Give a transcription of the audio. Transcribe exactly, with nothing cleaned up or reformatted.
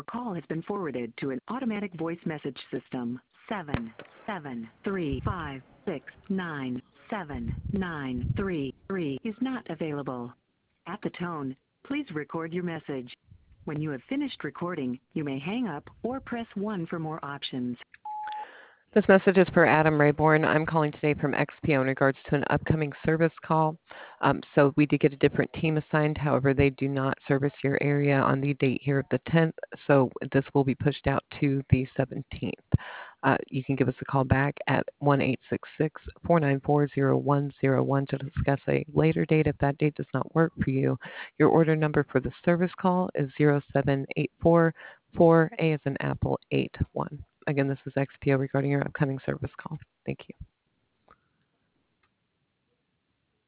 call has been forwarded to an automatic voice message system. Seven seven three five six nine seven nine three three is not available. At the tone, please record your message. When you have finished recording, you may hang up or press one for more options. This message is for Adam Rayborn. I'm calling today from X P O in regards to an upcoming service call. Um, so we did get a different team assigned. However, they do not service your area on the date here of the tenth. So this will be pushed out to the seventeenth. Uh, you can give us a call back at one eight six six, four nine four, zero one zero one to discuss a later date if that date does not work for you. Your order number for the service call is zero seven eight four four A as in Apple eight one. Again, this is X P O regarding your upcoming service call. Thank you.